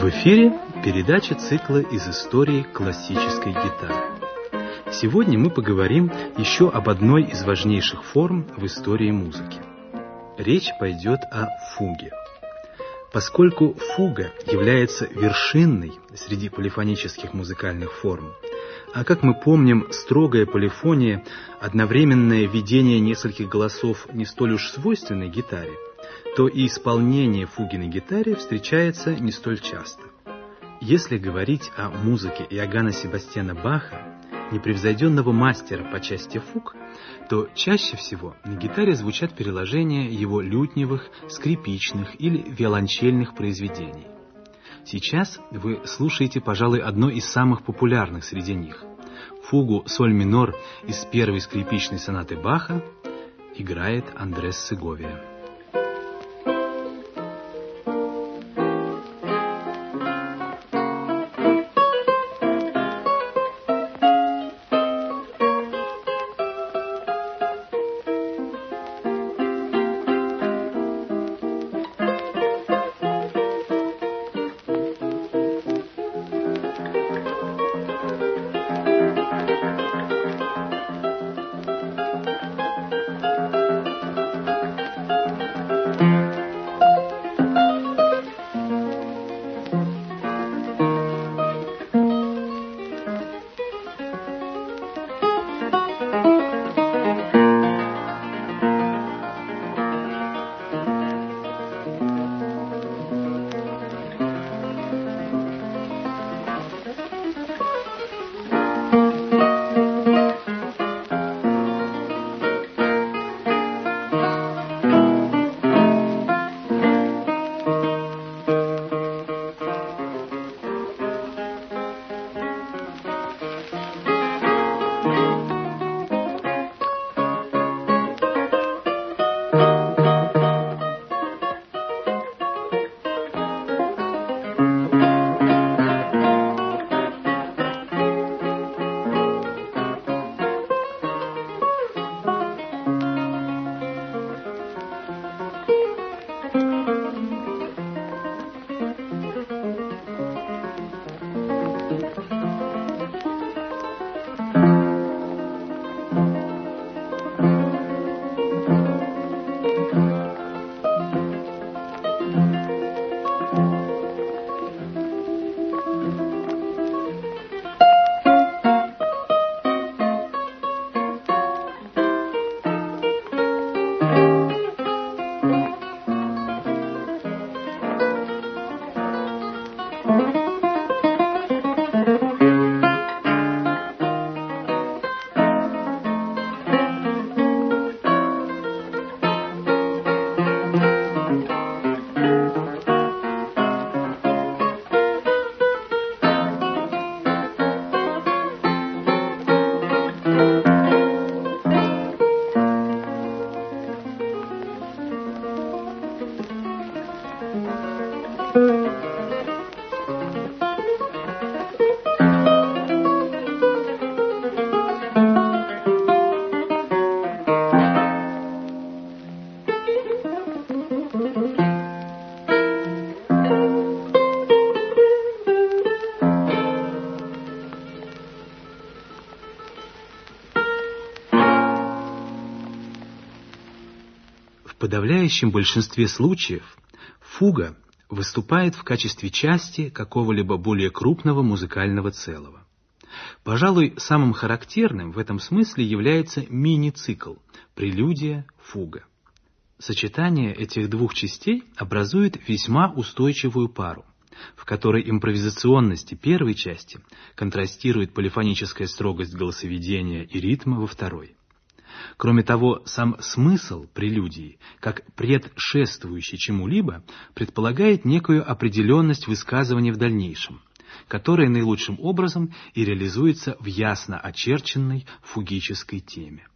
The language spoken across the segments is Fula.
В эфире передача цикла из истории классической гитары. Сегодня мы поговорим еще об одной из важнейших форм в истории музыки. Речь пойдет о фуге. Поскольку фуга является вершинной среди полифонических музыкальных форм, а как мы помним, строгая полифония, одновременное ведение нескольких голосов не столь уж свойственной гитаре, то и исполнение фуги на гитаре встречается не столь часто. Если говорить о музыке Иоганна Себастьяна Баха, непревзойденного мастера по части фуг, то чаще всего на гитаре звучат переложения его лютневых, скрипичных или виолончельных произведений. Сейчас вы слушаете, пожалуй, одно из самых популярных среди них. Фугу соль минор из первой скрипичной сонаты Баха играет Андрес Сеговия. В подавляющем большинстве случаев фуга выступает в качестве части какого-либо более крупного музыкального целого. Пожалуй, самым характерным в этом смысле является мини-цикл прелюдия-фуга. Сочетание этих двух частей образует весьма устойчивую пару, в которой импровизационность первой части контрастирует полифоническая строгость голосоведения и ритма во второй. Кроме того, сам смысл прелюдии, как предшествующий чему-либо, предполагает некую определенность высказывания в дальнейшем, которая наилучшим образом и реализуется в ясно очерченной фугической теме.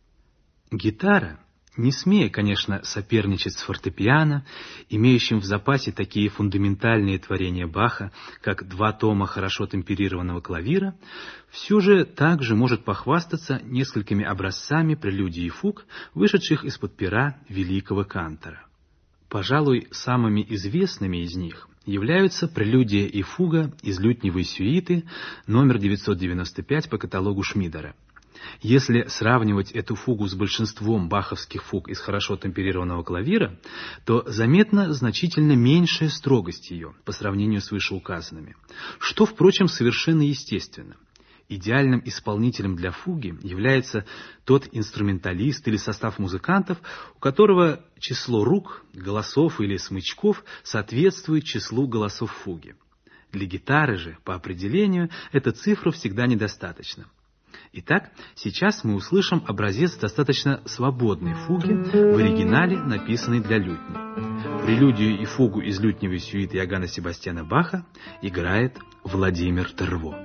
Гитара, не смея, конечно, соперничать с фортепиано, имеющим в запасе такие фундаментальные творения Баха, как 2 тома хорошо темперированного клавира, все же также может похвастаться несколькими образцами прелюдий и фуг, вышедших из-под пера великого кантора. Пожалуй, самыми известными из них являются прелюдия и фуга из лютневой сюиты номер 995 по каталогу Шмидера. Если сравнивать эту фугу с большинством баховских фуг из хорошо темперированного клавира, то заметно значительно меньшая строгость ее по сравнению с вышеуказанными, что, впрочем, совершенно естественно. Идеальным исполнителем для фуги является тот инструменталист или состав музыкантов, у которого число рук, голосов или смычков соответствует числу голосов фуги. Для гитары же, по определению, эта цифра всегда недостаточна. Итак, сейчас мы услышим образец достаточно свободной фуги, в оригинале написанной для лютни. Прелюдию и фугу из лютневой сюиты Иоганна Себастьяна Баха играет Владимир Терво.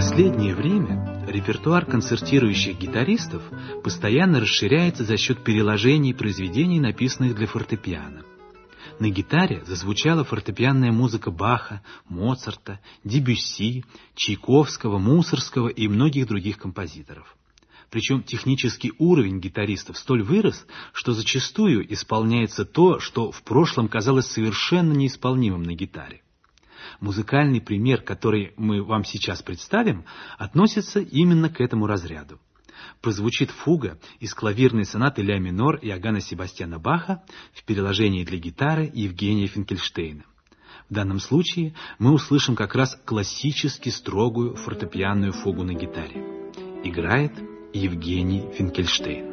последнее время репертуар концертирующих гитаристов постоянно расширяется за счет переложений произведений, написанных для фортепиано. На гитаре зазвучала фортепианная музыка Баха, Моцарта, Дебюсси, Чайковского, Мусоргского и многих других композиторов. Причем технический уровень гитаристов столь вырос, что зачастую исполняется то, что в прошлом казалось совершенно неисполнимым на гитаре. Музыкальный пример, который мы вам сейчас представим, относится именно к этому разряду. Прозвучит фуга из клавирной сонаты ля минор Иоганна Себастьяна Баха в переложении для гитары Евгения Финкельштейна. В данном случае мы услышим как раз классически строгую фортепианную фугу на гитаре. Играет Евгений Финкельштейн.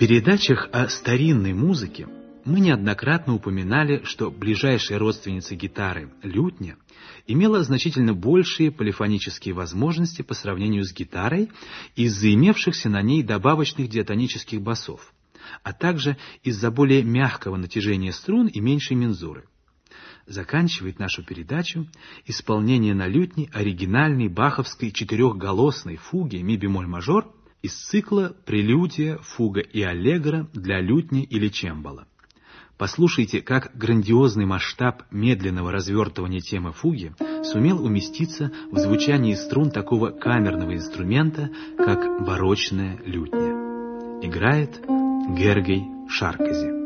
передачах о старинной музыке мы неоднократно упоминали, что ближайшая родственница гитары, лютня, имела значительно большие полифонические возможности по сравнению с гитарой из-за имевшихся на ней добавочных диатонических басов, а также из-за более мягкого натяжения струн и меньшей мензуры. Заканчивает нашу передачу исполнение на лютне оригинальной баховской четырехголосной фуги ми-бемоль-мажор из цикла «Прелюдия, фуга и аллегро для лютни или чембало». Послушайте, как грандиозный масштаб медленного развертывания темы фуги сумел уместиться в звучании струн такого камерного инструмента, как барочная лютня. Играет Гергей Шаркози.